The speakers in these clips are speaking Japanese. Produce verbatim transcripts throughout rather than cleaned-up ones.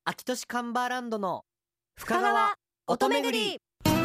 秋都市カンバーランドの深川音めぐり。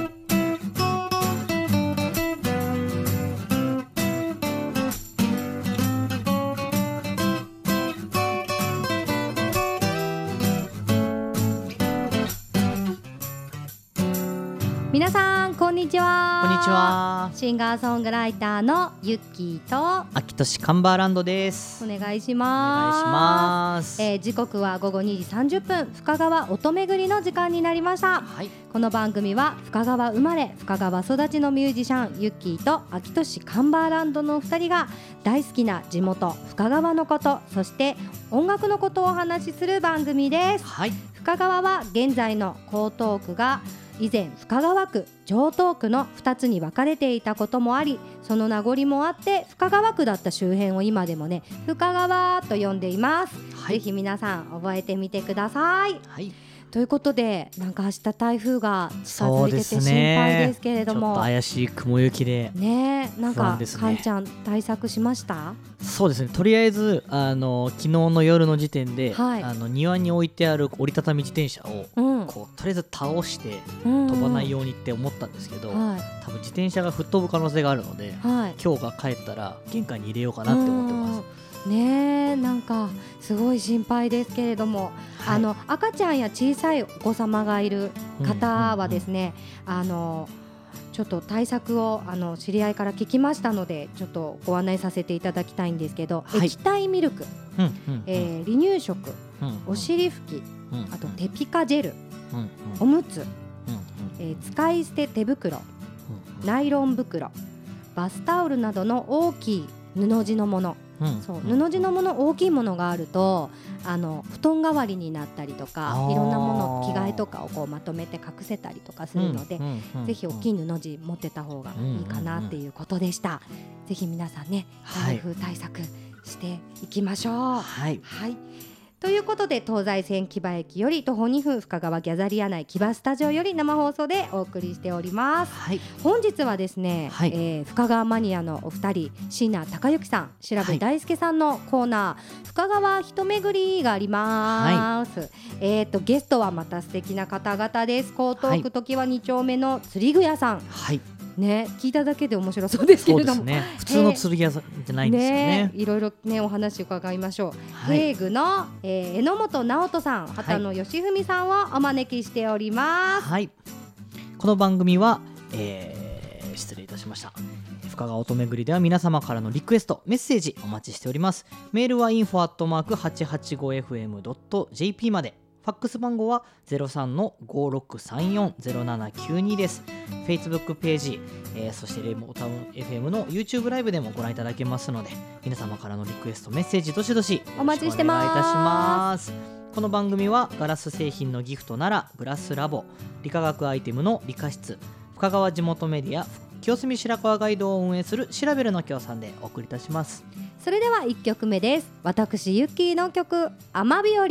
皆さんこんにちは。 こんにちは。 シンガーソングライターのゆっきーと秋都市カンバーランドです。 お願いします。 お願いします、 えー、時刻は午後にじさんじゅっぷん、深川音めぐりの時間になりました。 はい、 この番組は深川生まれ深川育ちのミュージシャンゆっきーと秋都市カンバーランドのふたりが大好きな地元深川のこと、そして音楽のことをお話しする番組です。 はい、 深川は現在の江東区が以前深川区、城東区のふたつに分かれていたこともあり、その名残もあって深川区だった周辺を今でもね深川と呼んでいます、はい、ぜひ皆さん覚えてみてください。 はい、 ということで、なんか明日台風が近づいてて心配ですけれども、 ちょっと怪しい雲行きでね、なんか、 ね、 かんちゃん対策しました？ そうですね、とりあえずあの昨日の夜の時点で、はい、あの庭に置いてある折りたたみ自転車を、うん、こうとりあえず倒して飛ばないようにって思ったんですけど、うんうん、多分自転車が吹っ飛ぶ可能性があるので、はい、今日が帰ったら玄関に入れようかなって思ってます。 ねえ、なんかすごい心配ですけれども、はい、あの赤ちゃんや小さいお子様がいる方はですね、うんうんうん、あのちょっと対策をあの知り合いから聞きましたので、ちょっとご案内させていただきたいんですけど、はい、液体ミルク、うんうんうん、えー、離乳食、うんうん、お尻拭き、うんうん、あとテピカジェル、うんうん、おむつ、うんうん、えー、使い捨て手袋、うんうん、ナイロン袋、バスタオルなどの大きい布地のもの、うん、そう、布地のもの、大きいものがあるとあの布団代わりになったりとか、いろんなもの、着替えとかをこうまとめて隠せたりとかするので、うんうんうん、ぜひ大きい布地持ってた方がいいかなっていうことでした、うんうんうん、ぜひ皆さんね台風対策していきましょう。はい、はい、ということで、東西線木場駅より徒歩にふん、深川ギャザリア内木場スタジオより生放送でお送りしております、はい、本日はですね、はい、えー、深川マニアのお二人、椎名隆之さん、調べ大輔さんのコーナー、はい、深川一めぐりがあります、はい、えーとゲストはまた素敵な方々です。江東区常盤に丁目の釣り具屋さん、はいね、聞いただけで面白そうですけれども、そうですね、 普通の釣り屋じゃないんですよね。ね、 いろいろねお話伺いましょう。はい、ヘイグの、えー、榎本直人さん、畑野義文さんをお招きしております。 はい、この番組は、えー、失礼いたしました、深川音めぐりでは皆様からのリクエスト、メッセージお待ちしております。メールは インフォ アットマーク はちはちごエフエム ドット ジェーピー まで、ファックス番号は ゼロさんのごろくさんよんゼロななきゅうに です。 Facebook ページ、えー、そしてレモタウン エフエム の YouTube ライブでもご覧いただけますので、皆様からのリクエスト、メッセージどしどしお待ちしてます。 お願いいたします。この番組はガラス製品のギフトならグラスラボ、理化学アイテムの理科室、深川地元メディア清澄白河ガイドを運営するシラベルの協賛でお送りいたします。 それではいっきょくめです。私ゆっきーの曲、雨日和。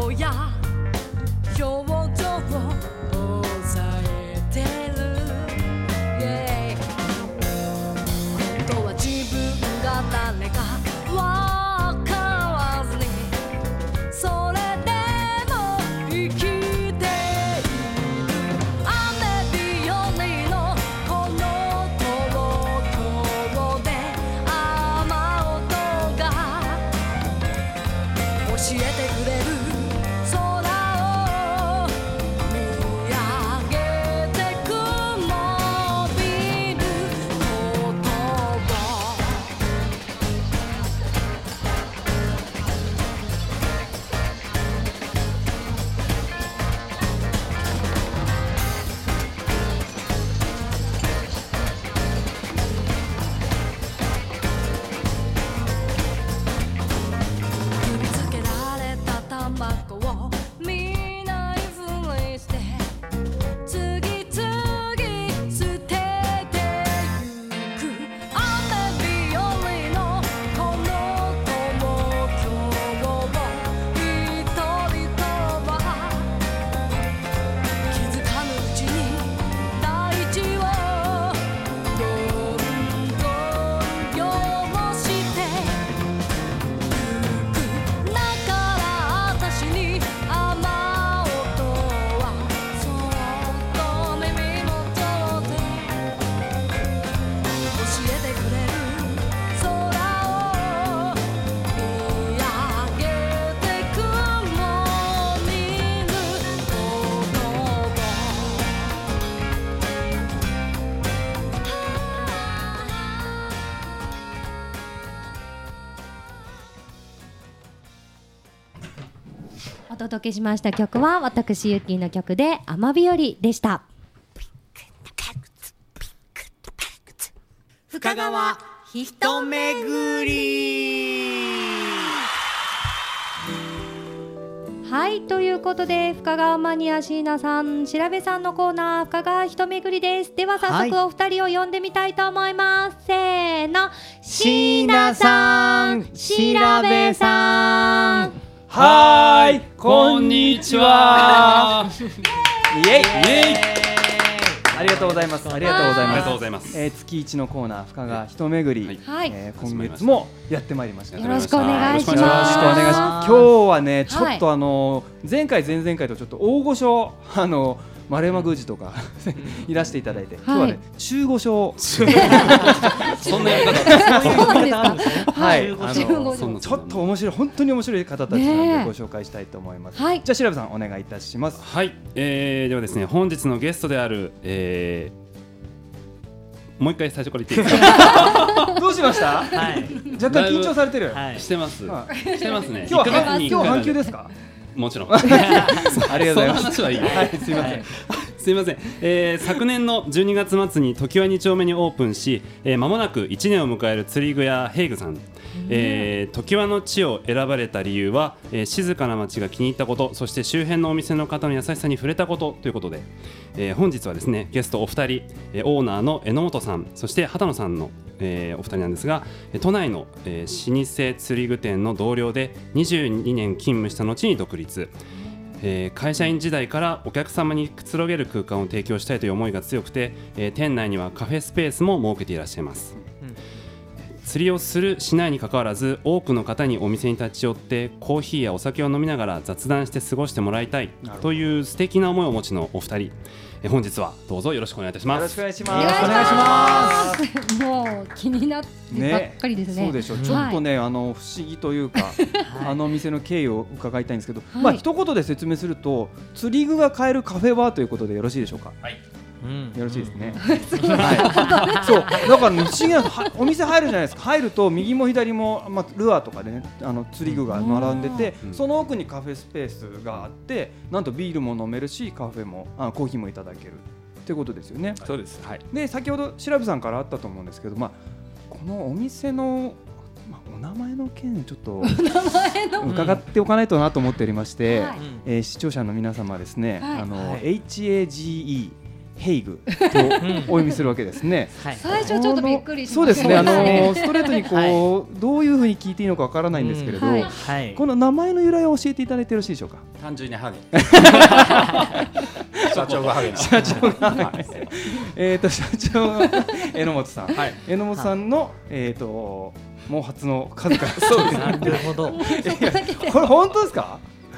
顔や表情を抑えてる、yeah、本当は自分が誰かわからずにそれでも生きている。雨日和のこの東京で雨音が教えてくれる。空を見上げて雲びることを踏みつけられたタバコを見ないふりして次々捨ててゆく。雨日和のこの東京を一人とは気づかぬうちに大地をどんどん汚してだから私に雨音はそっと耳元で教えてくれる。空を見上げて雲見ることをお届けしました曲は私ゆっきーの曲で雨日和でした。 深川ひとめぐり。 はい、ということで深川マニア椎名さん、調べさんのコーナー深川ひとめぐりです。では早速お二人を呼んでみたいと思います、はい、せーの、 椎名さん、調べさん。 はーい、こんにちは。イエイイエイ。ありがとうございます。ありがとうございます。 ありがとうございます。 えー、月一のコーナー深川ひとめぐり、 はい、 えー、今月もやってまいりました。 よろしくお願いします。 よろしくお願いします。今日はね、ちょっとあの前回前々回とちょっと大御所あの丸山宮司とかいらしていただいて、今日はね中御所。 そんなやり方。 そうですか。 はい、あ中御所のちょっと面白い、本当に面白い方たちなのでご紹介したいと思います。はい、じゃあ調べさんお願いいたします。 はい、えー、ではですね、本日のゲストである、えー、もう一回最初から言っていいですか。 どうしました？ はい、 若干緊張されてる。 はい、してます。してますね。 今日は今日は反響ですか？ もちろん。 ありがとうございます。 その話はいい。 はい、すみません。はい、 すみません、えー、昨年のじゅうにがつ末に常盤に丁目にオープンし、えー、間もなくいちねんを迎える釣り具屋ヘイグさん、えー、常盤の地を選ばれた理由は、えー、静かな街が気に入ったこと、そして周辺のお店の方の優しさに触れたことということで、えー、本日はですね、ゲストお二人、えー、オーナーの榎本さん、そして畑野さんの、えー、お二人なんですが、都内の、えー、老舗釣り具店の同僚でにじゅうにねん勤務した後に独立、えー、会社員時代からお客様にくつろげる空間を提供したいという思いが強くて、えー、店内にはカフェスペースも設けていらっしゃいます、うん、釣りをするしないにかかわらず、多くの方にお店に立ち寄ってコーヒーやお酒を飲みながら雑談して過ごしてもらいたいという素敵な思いをお持ちのお二人、えー、本日はどうぞよろしくお願いいたします。 よろしくお願いします。よろしくお願いします。 もう気になってばっかりですね。 そうでしょう。ちょっとね、あの不思議というか、あの店の経緯を伺いたいんですけど、まあ一言で説明すると、釣り具が買えるカフェバーということでよろしいでしょうか。はい。うん、よろしいですね。はい。そう。だからね、不思議なお店入るじゃないですか。入ると右も左も、まあ、ルアーとかでね、あの釣り具が並んでて、うん、その奥にカフェスペースがあって、なんとビールも飲めるし、カフェもあコーヒーもいただけるってことですよね。 そうです。はい。 で、先ほど調べさんからあったと思うんですけど、まあこのお店のまあ、お名前の件ちょっと伺っておかないとなと思っておりまして、はい、えー、視聴者の皆様ですね、はい、あの、はい、エイチエージーイーヘイグとお読みするわけですね。 はい最初ちょっとびっくりしそうですね、 ました。 あのストレートにこう、 はどういうふうに聞いていいのかわからないんですけれど、 うんはいはいこの名前の由来を教えていただいてよろしいでしょうか。 単純にハゲ社長がハゲな社長がえっと社長が榎本さん、 はい、 榎本さんの、えっと毛髪の数々 そうですなるほど。 いやこれ本当ですか。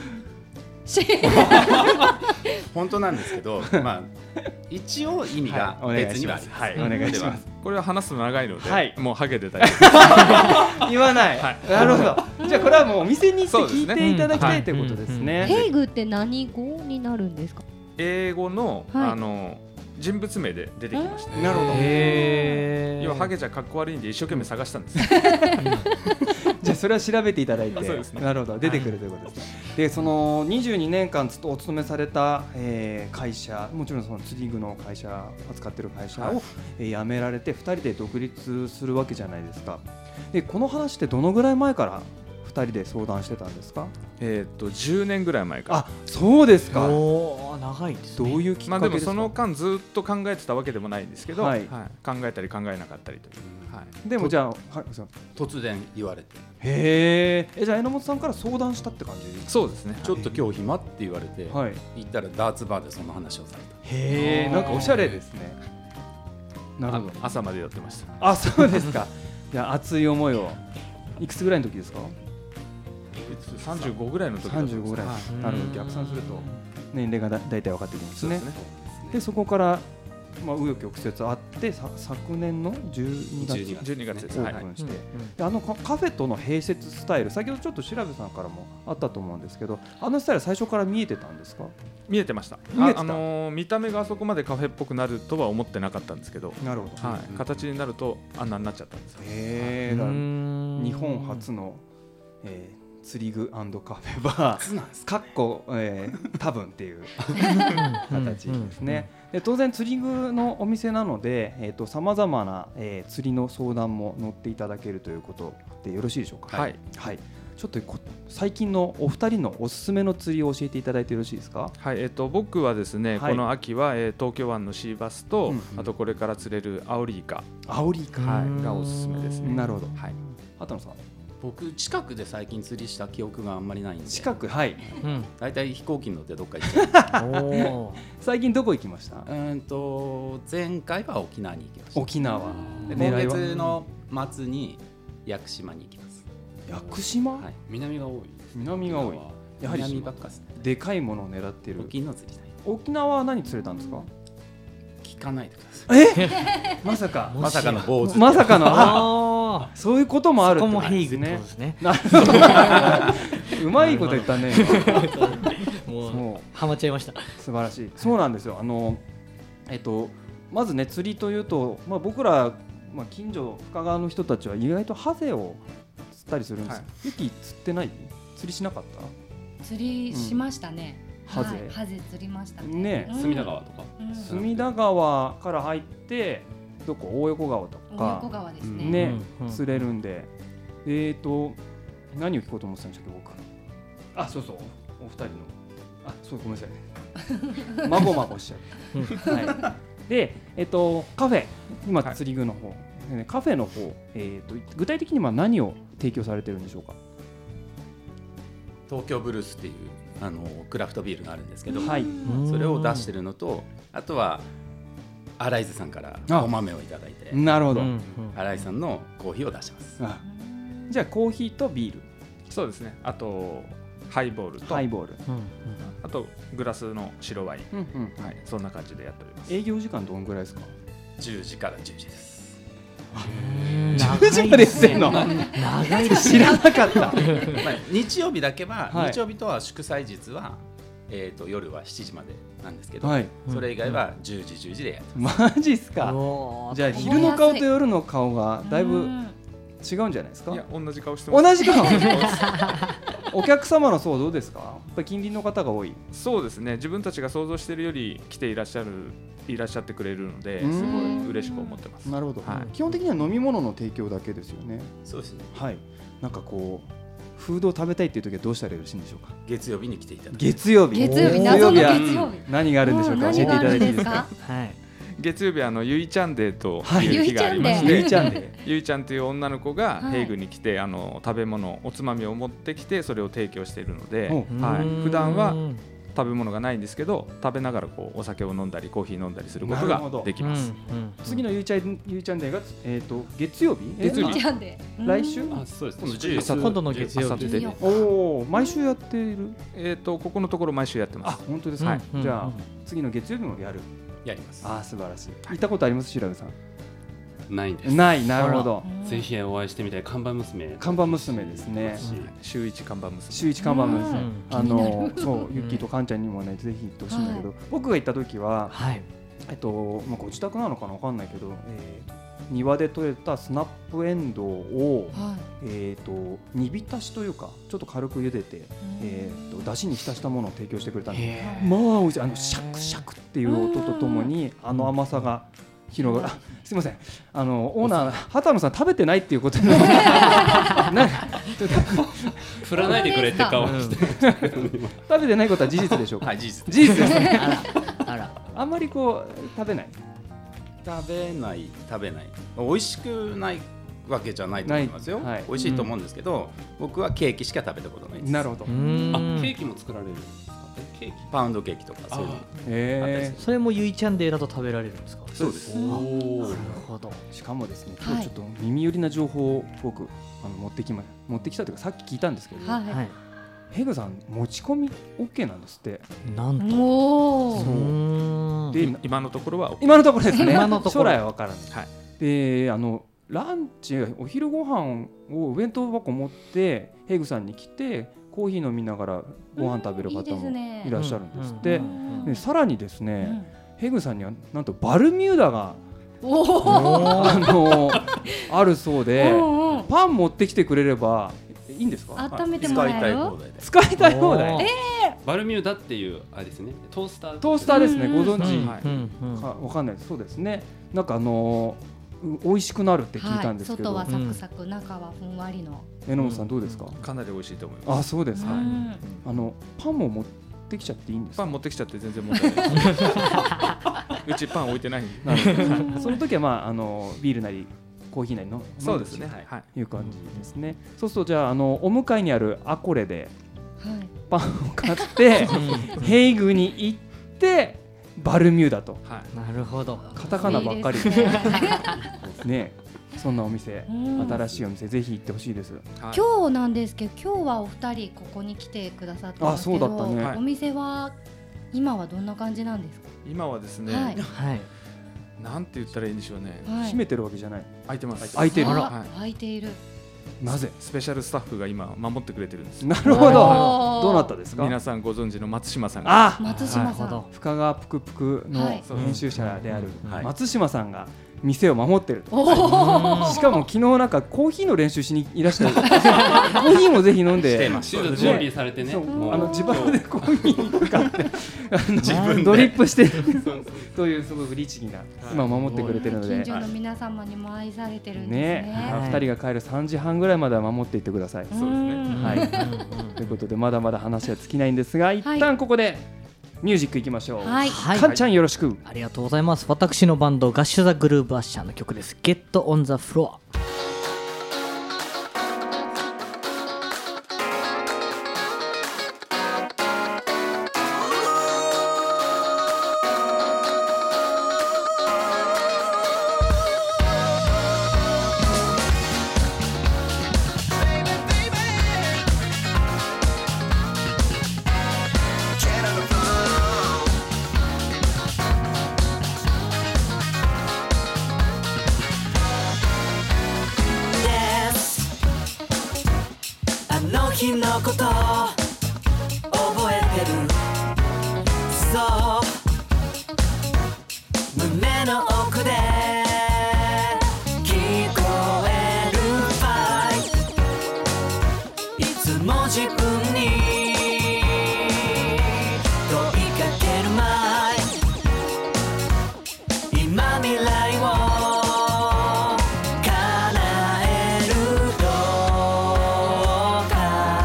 本当なんですけど、まあ一応意味がはい別にはあります。 はいお願いします。 これは話すの長いので、 はいもうハゲてたり言わない、 はいなるほど。じゃあこれはもうお店に行って聞いそうですねていただきたいということですね。 ヘイグって何語になるんですか？ 英語の、 はいあの人物名で出てきました、ね、 なるほど。 へー要はハゲじゃかっこ悪いんで一生懸命探したんですじゃあそれは調べていただいて、 そうですねなるほど、出てくるということですね。で、そのにじゅうにねんかんずっとお勤めされた、えー会社、もちろんその釣り具の会社、扱ってる会社を、 はいえー辞められてふたりで独立するわけじゃないですか。で、この話ってどのぐらい前からふたりで相談してたんですか。 えっとじゅうねんぐらい前からあ、そうですか。 おー長いですね。 どういうきっまあでもかけですか。 その間ずっと考えてたわけでもないんですけど、 ははいい考えたり考えなかったりという、はい、 でもじゃあ、はい、そう突然言われて、 へーえ、じゃあ榎本さんから相談したって感じ。 そうですね。 ちょっと今日暇って言われて、 はい。 行ったらダーツバーでその話をされた。 へえ、なんかおしゃれですね。なるほど。 あ朝までやってました。 あ、そうですか。いや、熱い思いを。いくつぐらいの時ですか。 さんじゅうごぐらいの時だったんですさんじゅうごぐらい。 はいなるほど、逆算すると年齢がだだいたい分かってくるんですね。 そうですね。 で、そこからまあ紆余曲折あってさ昨年のじゅうにがつじゅうにがつじゅうにがつです。 オはいープンして、であのカカフェとの併設スタイル、先ほどちょっと調べさんからもあったと思うんですけど、あのスタイル最初から見えてたんですか。 見えてました。 見えてたあ、あのー見た目があそこまでカフェっぽくなるとは思ってなかったんですけど、 なるほど。 はい、形になるとあんなになっちゃったんですよ。 へえ、だから日本初の、えー釣り具&カフェバーかっこ、えー、多分っていう形ですね。で当然釣り具のお店なのでさまざまな、えー、釣りの相談も乗っていただけるということでよろしいでしょうか。 はい、 はい、ちょっとこ最近のお二人のおすすめの釣りを教えていただいてよろしいですか。 はい、えっと僕はですね、 はいこの秋は、えー、東京湾のシーバスと、 うんうんあとこれから釣れるアオリイカ、 アオリイカ、 はい、がおすすめですね。 なるほど。 はい。 畑野さん、 僕近くで最近釣りした記憶があんまりないんで、 近く、はい、 うんだいたい飛行機に乗ってどっか行っちゃう。 おー最近どこ行きました。 うーんと前回は沖縄に行きました。 沖縄で今狙いは月の末に屋久島に行きます。 屋久島、 はい、南が多い。 南が多い。やはり南ばっかですね。 でかいものを狙ってる。 沖の釣りたい。 沖縄は何釣れたんですか。 聞かないでください。 えまさかまさかの坊主。 まさかのああそういうこともあるそってこもヘイグってことですねことですね。 なるほどうまいこと言ったね。 もうもうハマっちゃいました。 素晴らしい。そうなんですよ。あのえっとまずね釣りというと、まあ、僕ら、まあ、近所深川の人たちは意外とハゼを釣ったりするんですよ。 はいユキ釣ってない？釣りしなかった？ 釣りしましたね。 ハゼはいハゼ釣りましたね。 ねうん隅田川とか。 うん隅田川から入ってどこ大横川と大横か川ですね。 ね、 うんうん釣れるんで、えーと何を聞こうと思ってたんでしたっけ僕。あ、そうそう、お二人のあ、そうごめんなさいまごまごしちゃう、はい、で、えっ、とカフェ今はい釣り具の方、ねカフェの方、えーと具体的には何を提供されてるんでしょうか。 東京ブルースっていうあのクラフトビールがあるんですけど、 はい、 それを出してるのと、あとは新井津さんからあお豆をいただいて、 なるほど、 うんうん新井さんのコーヒーを出してます。 あじゃあコーヒーとビール、 そうですね。あとハイボールと、 ハイボール、 うんあとグラスの白ワイン、 うんうんはい、そんな感じでやっております。 営業時間どのぐらいですか。 じゅうじからじゅうじです。 うんじゅうじまでやってんの長いです知らなかったまあ、日曜日だけは、 はい日曜日とは祝祭日は、えー、と夜はしちじまでなんですけど、 はい、 それ以外はじゅうじじゅうじでやってまマジっすか。 おーじゃあ昼の顔と夜の顔がだいぶうん違うんじゃないですかい。や、同じ顔してます。 同じ顔お客様の層どうですか。やっぱり近隣の方が多い。 そうですね。自分たちが想像しているより来ていらっしゃるいらっしゃってくれるので、 うんすごい嬉しく思ってます。 なるほど、 はい基本的には飲み物の提供だけですよね。 す。そうですね。 はい。なんかこうフードを食べたいっていう時はどうしたらよろしいんでしょうか。 月曜日に来ていただき月曜日月曜日、 おー謎の月曜日は月曜日。 何があるんでしょうか、 うん教えていただいていいですか。 何があるんですはい月曜日はあのゆいちゃんデーとはいいう日がありましゆいて、 ちゃんでゆいちゃんという女の子がはいヘイグに来て、あの食べ物おつまみを持ってきてそれを提供しているので、 おはい、 うん普段は食べ物がないんですけど食べながらこうお酒を飲んだりコーヒー飲んだりすることがなるほどできます。 うんうん次のゆいちゃんゆいちゃんデーがえっと月曜日月曜日ゆいちゃんで。 来週あそうです今度ねじゅう朝今度の月曜日明後日おお毎週やっている。 えっとここのところ毎週やってまあす。 本当ですか、 はいじゃあ次の月曜日もやる。 やります。 あー素晴らしい。行ったことあります調べさん。 ないんです。 ないなるほど。 ぜひお会いしてみたい看板娘。 看板娘ですね。 週一看板娘。 週一看板娘、 うんあのそうユッキーとカンちゃんにもねぜひ行ってほしいんだけど、僕が行った時ははいえっとまあご自宅なのかなわかんないけど、えー庭で採れたスナップエンドウを、 はえっと煮浸しというかちょっと軽く茹でて、えっと出汁に浸したものを提供してくれたんで、 へまあ美味しい。あのシャクシャクっていう音とともにあの甘さが広がる。あすみません、あのオーナー畑野さん食べてないっていうことでなんかちょっと振らないでくれって顔して。 食べてないことは事実でしょうか。 はい、事実。 事実ですね。 あらあらあんまりこう食べない。 食べない食べない美味しくないわけじゃないと思いますよ、 ないはい美味しいと思うんですけど、僕はケーキしか食べたことないです。 なるほど。 あケーキも作られるんですか。えケーキ。 パウンドケーキとかそういうの。 えそれもゆいちゃんデーだと食べられるんですか。 そうです。 なるほど。 ーしかもですね、 はい今日ちょっと耳寄りな情報を僕あの持ってきま持ってきたというかさっき聞いたんですけど、 はい。 はいヘグさん持ち込み OK なんですって。 なんとおお。 そううんでい今のところは OK。 今のところですね。 今のところ将来は分からない。 はい。 であのランチお昼ご飯をお弁当箱持ってヘグさんに来てコーヒー飲みながらご飯食べるいいで方もすねいらっしゃるんですって。 うんでさらにですね、 うんヘグさんにはなんとバルミューダがおお。 あのあるそうで、 うんうんパン持ってきてくれればいいんですか？ 温めてもらえる使いたい放題で。 使いたい放題。 おーバルミューダっていうあれですね。トースター。 トースターですね。 うんご存知はいうんうんかわかんないです。そうですね。なんかあのーう美味しくなるって聞いたんですけど、 はい、外はサクサク、中はふんわりの。 榎本さんどうですか？ かなり美味しいと思います。 あ、そうですか。 うんあのパンも持ってきちゃっていいんですか？ パン持ってきちゃって全然問題ないです。うちパン置いてないんで。 なるほどその時はまああのビールなりコーヒーなりのそうですね。 飲んではい。 いう感じですね。そうするとじゃああのお向かいにあるアコレではい。 パンを買ってヘイグに行ってバルミューダとはい。 なるほど。 カタカナばっかりいいですねね。そんなお店、 うん新しいお店ぜひ行ってほしいです。 はい今日なんですけど、今日はお二人ここに来てくださってますけど、 あそうだったねはいお店は今はどんな感じなんですか？ 今はですね、 はい。 はい。 なんて言ったらいいんでしょうね。 はい閉めてるわけじゃない。 開いてます。 開いてるあらはい開いている。 なぜ？ スペシャルスタッフが今守ってくれてるんです。 なるほど。 おーどうなったですか？ 皆さんご存知の松島さんが。 あ、 松島さん。 なるほど深川ぷくぷくのはい編集者であるはい松島さんが店を守ってると。 おお。 しかも昨日なんかコーヒーの練習しにいらっしゃる。コーヒーもぜひ飲んで。 してますシード準備されてね。 そうもうあの自分でコーヒーに買ってあの自分でドリップしてるというすごく律儀な今守ってくれてるので近所の皆様にも愛されてるんですねね。 はい二人が帰るさんじはんぐらいまでは守っていってください。 そうですね。 はい。ということでまだまだ話は尽きないんですが一旦ここでミュージックいきましょう。 はい。 はい。 かんちゃんよろしく。 ありがとうございます。私のバンドガッシュザグルーブアッシャーの曲です。Get on the floor。 あの日のこと覚えてるそう胸の奥で聞こえるファイいつも自分に問いかける前今未来を叶えるどうか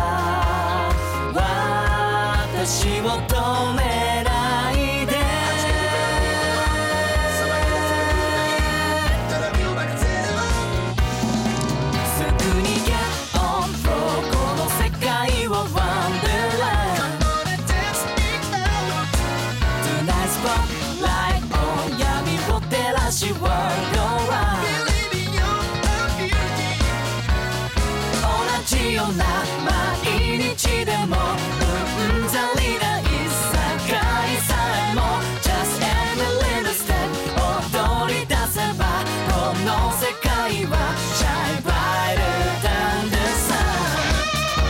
足を止めないで。すぐに Get on floor この世界は Wonderland Tonight spotlight on 闇を照らし World around 同じような毎日でもうんざりな一切さえも Just every little step 踊り出せばこの世界は Shine brighter than the sun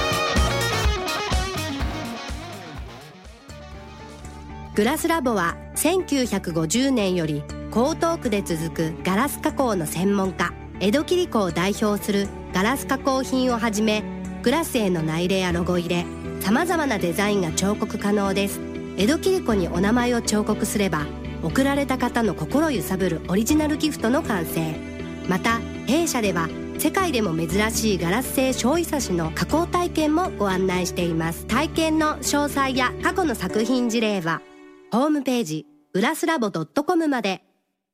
グラスラボはせんきゅうひゃくごじゅうねんより江東区で続くガラス加工の専門家江戸切子を代表するガラス加工品をはじめグラスへの内例やロゴ入れさまざまなデザインが彫刻可能です。江戸切子にお名前を彫刻すれば贈られた方の心揺さぶるオリジナルギフトの完成。また弊社では世界でも珍しいガラス製小isa紙の加工体験もご案内しています。体験の詳細や過去の作品事例はホームページグラスラボ .com まで。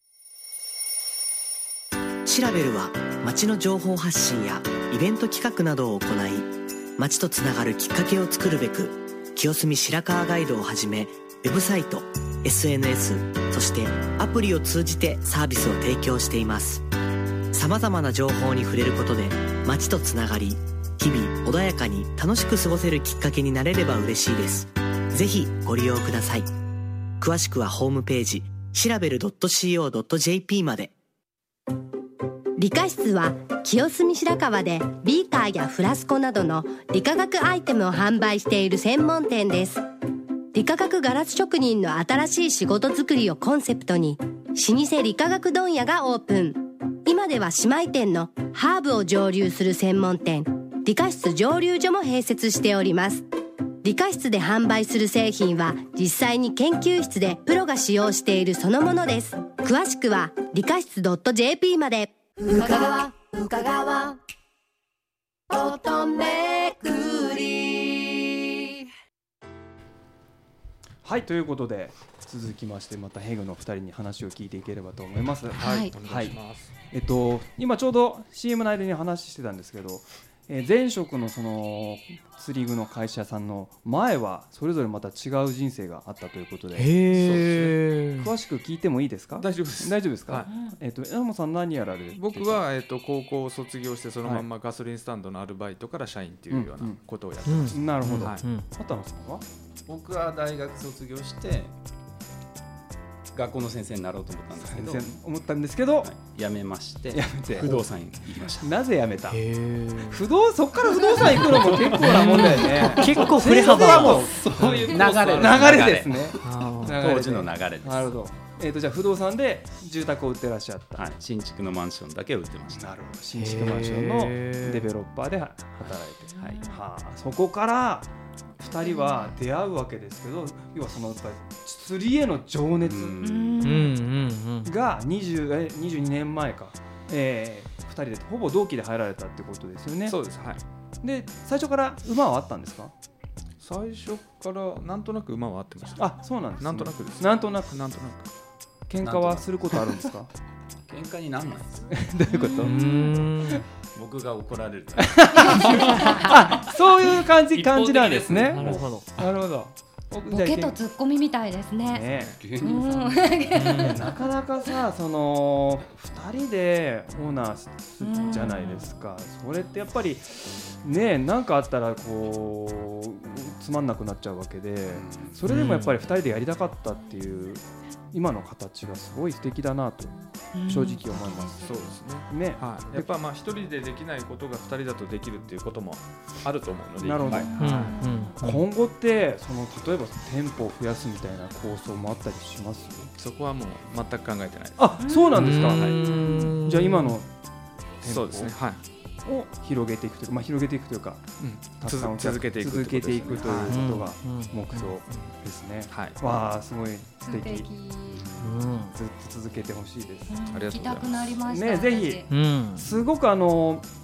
シラベルは街の情報発信やイベント企画などを行い、街とつながるきっかけを作るべく清澄白河ガイドをはじめウェブサイト、エスエヌエス、そしてアプリを通じてサービスを提供しています。さまざまな情報に触れることで街とつながり、日々穏やかに楽しく過ごせるきっかけになれれば嬉しいです。ぜひご利用ください。詳しくはホームページシラベル ドットシーオー ドット ジェーピー まで。 理科室は清澄白河でビーカーやフラスコなどの理化学アイテムを販売している専門店です。理化学ガラス職人の新しい仕事作りをコンセプトに老舗理化学問屋がオープン。今では姉妹店のハーブを蒸留する専門店理科室蒸留所も併設しております。理科室で販売する製品は実際に研究室でプロが使用しているそのものです。詳しくは理科室 ドット ジェーピー まで。 深川深川音めくり。 はい、ということで続きましてまたヘグのふたりに話を聞いていければと思います。 はい、お願いします。 えっと今ちょうど シーエム の間に話してたんですけど、えー、前職のその釣り具の会社さんの前はそれぞれまた違う人生があったということで、 へー、 詳しく聞いてもいいですか？ 大丈夫です。 大丈夫ですか？はい、えっと山本さん何やられる？ 僕はえっと高校を卒業してそのままガソリンスタンドのアルバイトから社員っていうようなことをやってます。 うんうん、なるほど。 はい、 畑野さんは？ 僕は大学卒業して学校の先生になろうと思ったんですけど思ったんですけど、はい、 辞めまして辞めて不動産に行きました。 なぜ辞めた？不動そっから不動産行くのも結構なもんだよね。 結構振れ幅はもうそういう流れ流れですね。 当時の流れです。 なるほど。えーとじゃあ不動産で住宅を売ってらっしゃった。 はい、新築のマンションだけ売ってました。 なるほど。新築マンションのデベロッパーで働いて、はい、はあ、そこからふたりは出会うわけですけど、要はそのやっぱり釣りへの情熱がにじゅう、えにじゅうにねんまえか、えー、ふたりでほぼ同期で入られたってことですよね。 そうです。はい。 で最初から馬はあったんですか？ 最初からなんとなく馬はあってました。 あ、そうなんですね。 なんとなくです。 なんとなくなんとなく。 喧嘩はすることあるんですか？ 喧嘩になんないです。 どういうこと？うーん僕が怒られる。 あ、そういう感じ感じなんですね。 なるほど。 なるほど。 ボケとツッコミみたいですね。 ねうん、 なかなかさ、そのふたりでオーナーじゃないですか。それってやっぱりね、なんかあったらこうつまんなくなっちゃうわけで、それでもやっぱりふたりでやりたかったっていう今の形がすごい素敵だなと正直思います。 そうですね。 ね、 はい。やっぱまあ一人でできないことがふたりだとできるっていうこともあると思うので。 なるほど。 はいうんうん、今後ってその例えば店舗を増やすみたいな構想もあったりします？ そこはもう全く考えてないです。 あ、そうなんですか。 はい、 じゃあ今の店舗そうですね。はい。 を広げていくというか、まあ、広げていくというか、うん、たくさん続けていく続けていくということが目標ですね。はい。わあ、すごい素敵。うん、ずっと続けてほしいです。 ありがとうございます。行きたくなりました。 ね、ぜひ、うん、すごくあの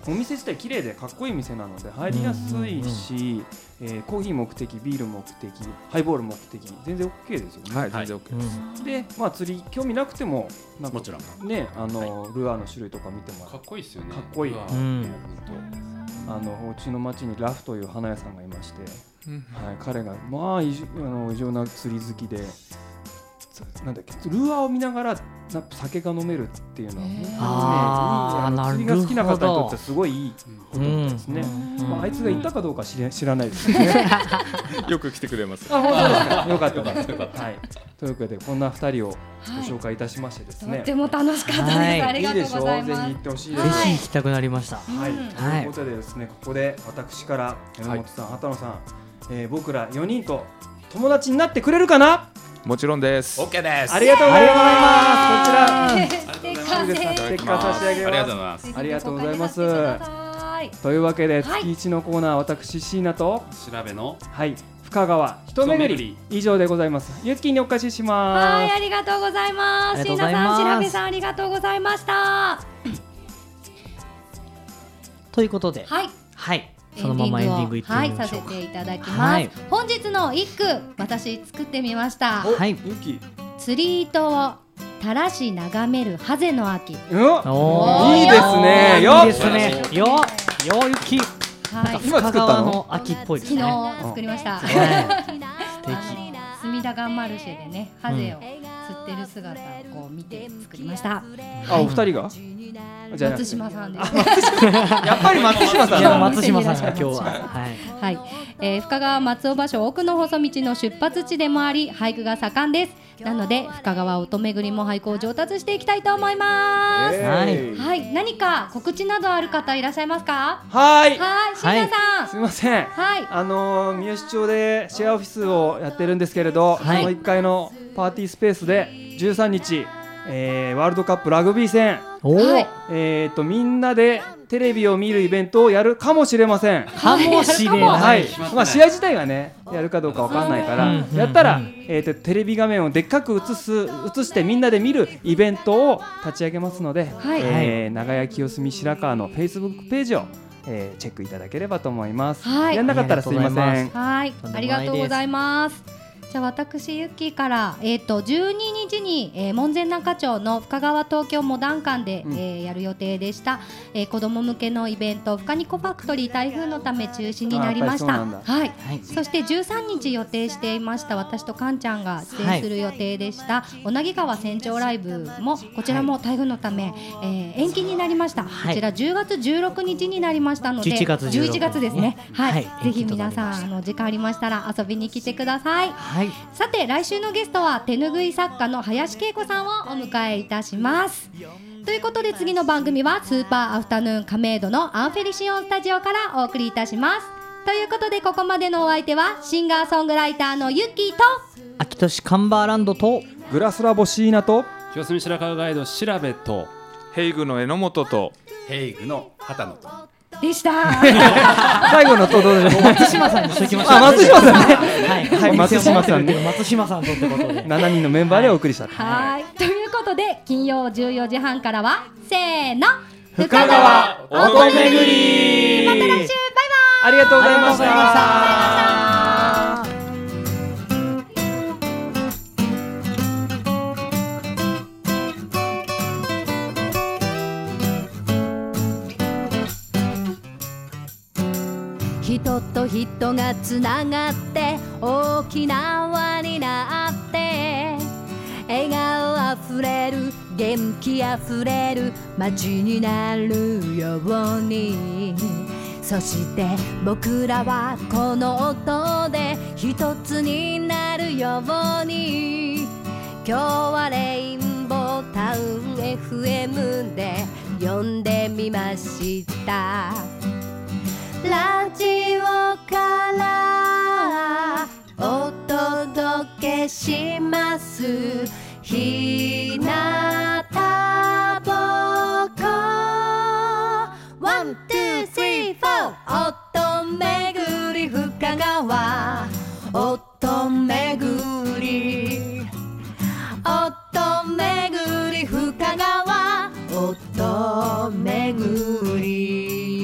お店自体綺麗でかっこいい店なので入りやすいし、えー、コーヒー目的、ビール目的、ハイボール目的全然 OK ですよね。 はい、全然 OK です、 うん、で、まあ、釣り興味なくてもなんかもちろんね、あの、はい、ルアーの種類とか見てもかっこいいですよね。 かっこいい、 うん、 あのうちの町にラフという花屋さんがいまして、うん、はい、彼がまあ異常、あの異常な釣り好きで、なんだっけ、ルアーを見ながら酒が飲めるっていうのは、ね、ああ、釣りが好きな方にとってはすごいいいことですね。うん、まあ、あいつが言ったかどうか知ら、知らないですね。 よく来てくれます。 あ、本当ですか。よかったです。はい。というわけでこんなふたりをご紹介いたしましてですね。 とっても楽しかったです。ありがとうございます。 ぜひ行ってほしいです。 ぜひ行きたくなりました。 はい。ということでですね、ここで私から榎本さん、畑野さん、えー、僕らよにんと友達になってくれるかな？ もちろんです。 オッケーです。 ありがとうございます。こちら、 ステッカーステッカー差し上げます。 ありがとうございます。 ありがとうございます。というわけで月一のコーナー、私椎名と調べのはい深川一目巡り以上でございます。ゆっきーにお貸しします。 はい、ありがとうございます。椎名さん、調べさん、ありがとうございました。 ということで、 はいはい。そのままエンディングいってみましょうか。 はい、させていただきます。はい、本日の一句、私作ってみました。 はい、ゆき。 釣り糸を垂らし眺めるハゼの秋。 お、いいですね。 いいですね。よ、よゆき。 はい、 今作ったの？ 秋っぽいですね。 昨日作りました。素敵。 隅田川マルシェでね、ハゼを釣ってる姿をこう見て作りました。 あ、お二人が？ 松島さんです。 やっぱり松島さん。 いや、松島さんが今日は。はい。 はい。えー、深川松尾芭蕉奥の細道の出発地でもあり、俳句が盛んです。なので深川音巡りも俳句を上達していきたいと思います。 はい。 はい。何か告知などある方いらっしゃいますか？ はい。 はい。椎名さん。 すみません。 はい。 あの三好町でシェアオフィスをやってるんですけれど、そのいっかいのパーティースペースでじゅうさんにち。えー、ワールドカップラグビー戦、えー、とみんなでテレビを見るイベントをやるかもしれません。 かもしれない、 はい、まあ、試合自体がねやるかどうかわかんないから、やったら、えー、とテレビ画面をでっかく映す映してみんなで見るイベントを立ち上げますので、はい、えー、長屋清澄白河のフェイスブックページを、えー、チェックいただければと思います。はい、やんなかったらすいません。 はい、ありがとうございます。じゃあ私ゆっきーから、えー、とじゅうににちに、えー、門前仲町の深川東京モダン館で、うん、えー、やる予定でした、えー、子ども向けのイベント深ニコファクトリー台風のため中止になりました。はい、はい、そしてじゅうさんにち予定していました私とカンちゃんが出演する予定でした、はい、小名木川船長ライブもこちらも台風のため、はい、えー、延期になりました、はい、こちらじゅうがつじゅうろくにちになりましたのでじゅういちがつじゅういちがつですね、はい、はい、ぜひ皆さんあの時間ありましたら遊びに来てください。はい、さて来週のゲストは手ぬぐい作家の林恵子さんをお迎えいたします。ということで次の番組はスーパーアフタヌーン亀戸のアンフェリシオンスタジオからお送りいたします。ということでここまでのお相手はシンガーソングライターのゆっきーと秋都市カンバーランドとグラスラボ椎名と清澄白河ガイド調べとヘイグの榎本とヘイグの畑野とでした最後のとどろで松島さんにしときましょう。 あ、松島さんねはい、はい、 松島さんね松島さんとってことでしちにんのメンバーでお送りした。 はい、ということで金曜じゅうよじはんからはせーの深川音巡り、 また来週、バイバイ。 ありがとうございました。 人と人がつながって大きな輪になって笑顔あふれる元気あふれる街になるように、そして僕らはこの音で一つになるように、今日はレインボータウン エフエム で呼んでみました。ラジオからお届けします日向ぼっこワン、ツー、スリー、フォー音巡り深川音巡り音巡り深川音巡り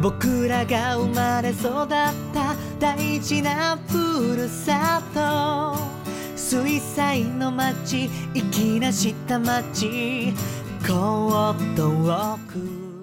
僕らが生まれ育った大事なふるさと、水彩の街、粋な下町、江東区。